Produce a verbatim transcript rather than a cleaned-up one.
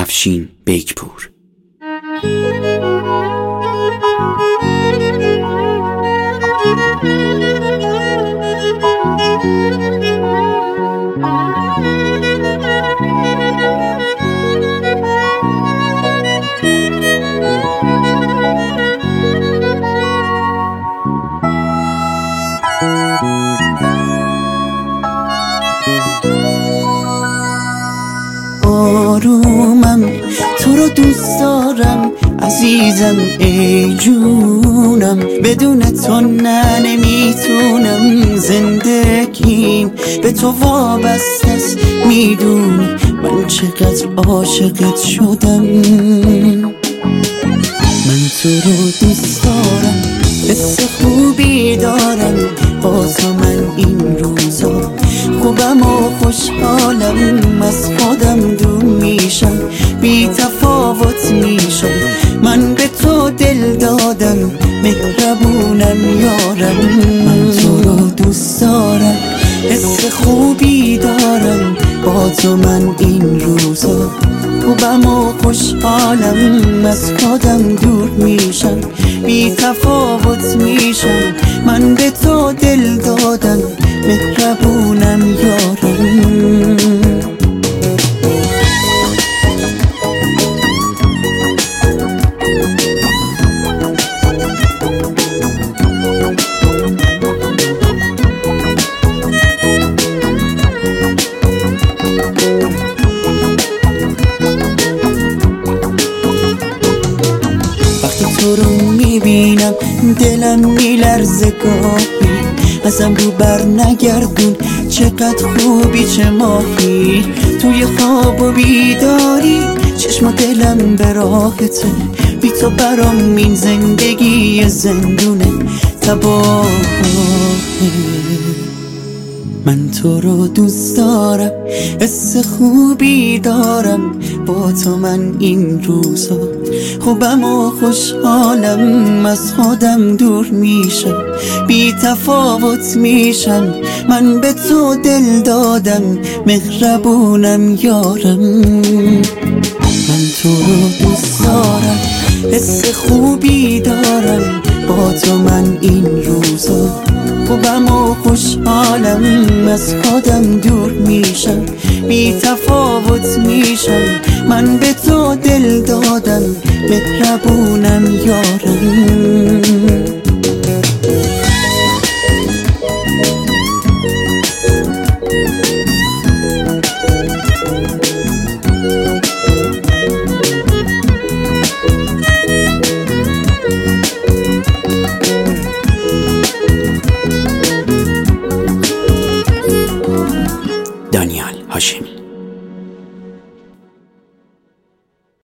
افشین بیکپور. آرومم، تو رو دوست دارم عزیزم ای جونم، بدون تو نه نمیتونم، زندگیم به تو وابسته است، میدونی من چقدر عاشقت شدم. من تو رو دوست دارم، حس خوبی دارم، با تو من این روزا خوبم و خوشحالم، از خودم دور میشم، بی تفاوت میشم، من به تو دل دادم، مهربونم یارم. من تو رو دوست دارم، حس خوبی دارم، با تو من این روزا خوبم و خوشحالم، از خودم دور میشم، بی تفاوت میشم، من به تو دل دادم، مهربونم یارم. تو رو میبینم دلم میلرزه گاهی، ازم رو بر نگردون، چقدر خوبی چه ماهی، توی خواب و بیداری چشم و دلم به راحته، بی تو برام این زندگی زندونه تباهه. من تو رو دوست دارم، حس خوبی دارم، با تو من این روزا خوبم و خوشحالم، از خودم دور میشم، بی تفاوت میشم، من به تو دل دادم، مهربونم یارم. من تو رو دوست دارم، حس خوبی دارم، با تو من این روزا خوبم و خوشحالم، از خودم دور میشم، بی تفاوت میشم، من به تو دل دادم، مهربونم یارم. دانیال هاشمی.